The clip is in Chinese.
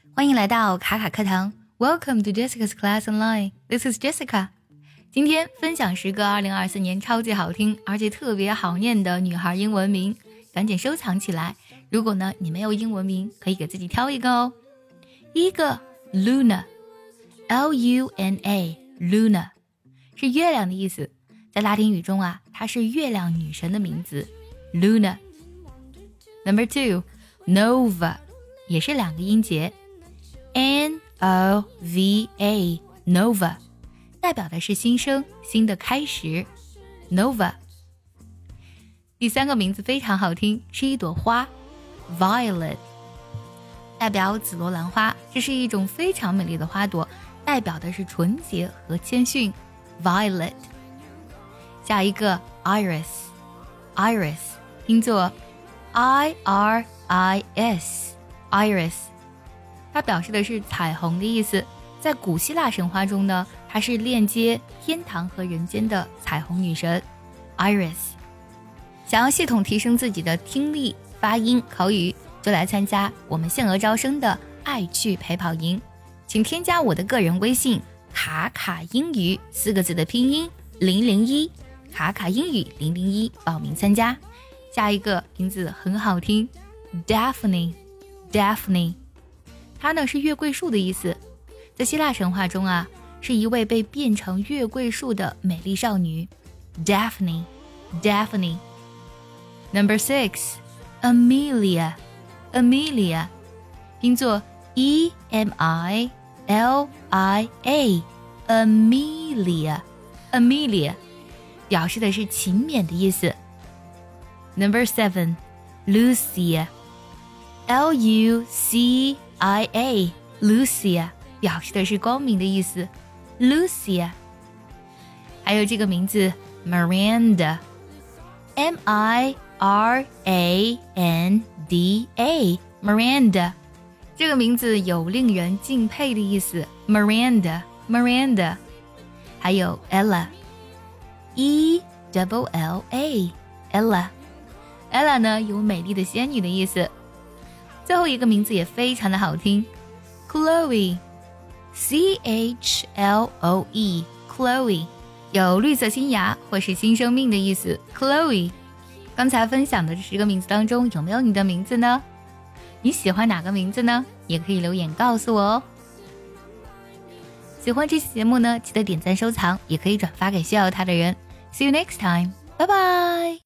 欢迎来到卡卡课堂 Welcome to Jessica's Class Online. This is Jessica. 今天分享10个2024年超级好听而且特别好念的女孩英文名，赶紧收藏起来。如果呢你没有英文名，可以给自己挑一个哦。第一个 Luna, L-U-N-A, Luna 是月亮的意思，在拉丁语中啊，它是月亮女神的名字 Luna. Number 2 Nova 也是2个音节 N-O-V-A, Nova 代表的是新生，新的开始 Nova. 第3个名字非常好听，是一朵花 Violet 代表紫罗兰花，这是一种非常美丽的花朵，代表的是纯洁和谦逊 Violet. 下一个 Iris 拼作 I-R-I-S Iris 它表示的是彩虹的意思，在古希腊神话中呢，它是链接天堂和人间的彩虹女神 Iris。 想要系统提升自己的听力、发音、口语，就来参加我们限额招生的爱趣陪跑营，请添加我的个人微信卡卡英语4个字的拼音001，卡卡英语001报名参加。下一个名字很好听 Daphne 它呢是月桂树的意思，在希腊神话中啊，是一位被变成月桂树的美丽少女 Daphne. Number 6 Amelia 拼作 E-M-I-L-I-A Amelia 表示的是勤勉的意思。Number 7 Lucia L-U-C-I-A Lucia 表示的是光明的意思 Lucia. 还有这个名字 Miranda M-I-R-A-N-D-A Miranda 这个名字有令人敬佩的意思 Miranda. 还有 Ella E-double-L-A Ella 呢有美丽的仙女的意思。最后一个名字也非常的好听 Chloe C-H-L-O-E Chloe 有绿色新芽或是新生命的意思 Chloe. 刚才分享的这10个名字当中，有没有你的名字呢？你喜欢哪个名字呢？也可以留言告诉我哦。喜欢这期节目呢，记得点赞收藏，也可以转发给需要它的人。See you next time. Bye bye.